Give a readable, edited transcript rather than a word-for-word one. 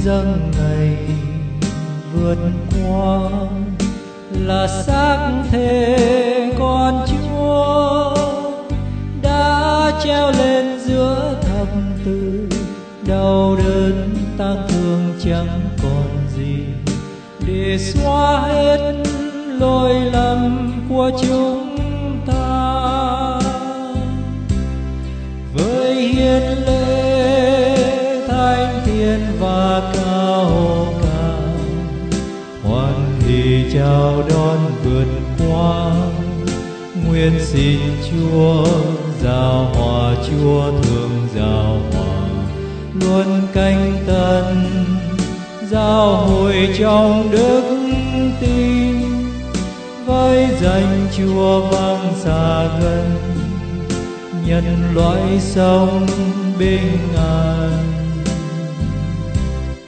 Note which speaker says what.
Speaker 1: dâng ngày vượt qua là xác thề con Chúa đã treo lên giữa thập tự. Đau đớn ta thương chẳng còn gì để xóa hết lỗi lầm của chúng ta. Với hiến lễ thánh thiện và cao cả, hoan hỷ chào đón vượt qua. Nguyện xin Chúa giao hòa, Chúa thương giao hòa, luôn canh tần giao hội trong đức tin. Với danh Chúa vang xa gần, nhân loại sống bình an.